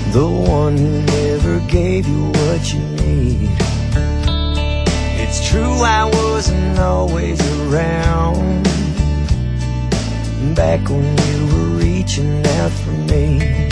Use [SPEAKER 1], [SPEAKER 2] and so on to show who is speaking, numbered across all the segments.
[SPEAKER 1] the one who never gave you what you need. It's true I wasn't always around back when you were reaching out for me.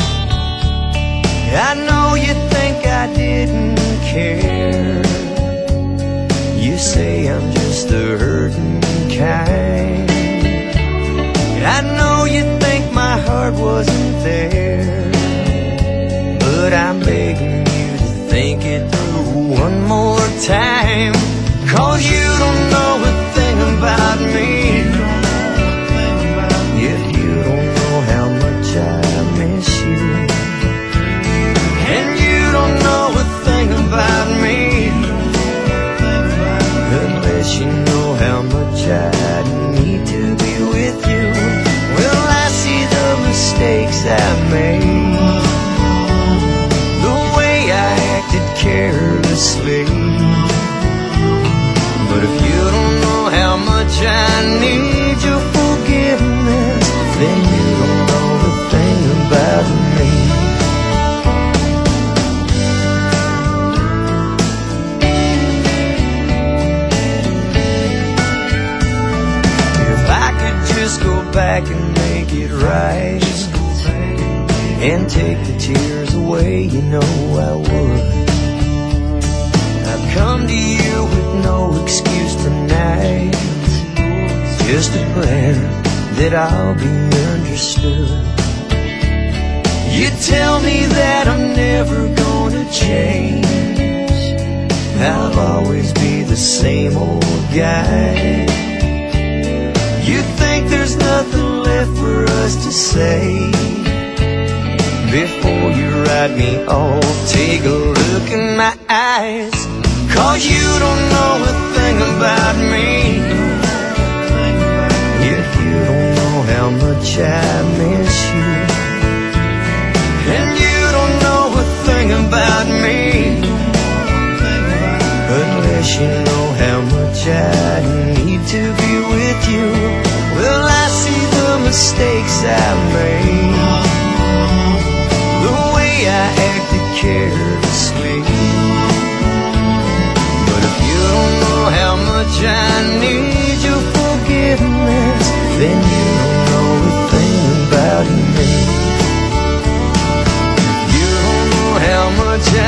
[SPEAKER 1] I know you think I didn't care. You say I'm just the hurting kind. I know you think my heart wasn't there, but I'm begging you to think it through one more time. 'Cause you don't know a thing about me. If you don't know how much I miss you, and you don't know a thing about me, unless you know how much I need to be with you. Well, I see the mistakes I made, the way I acted carelessly. But if you don't know how much I need your forgiveness, then you don't know a thing about me. If I could just go back and make it right and take the tears away, you know I would. I've come to you with no excuse tonight, just a prayer that I'll be understood. You tell me that I'm never gonna change, I'll always be the same old guy. You think there's nothing left for us to say. Before you write me off, take a look in my eyes. 'Cause you don't know a thing about me. If you don't know how much I miss you, and you don't know a thing about me, unless you know how much I need to be with you. Well, I see the mistakes I made, the way I acted carelessly. But if you don't know how much I need your forgiveness, then you don't know a thing about me. If you don't know how much I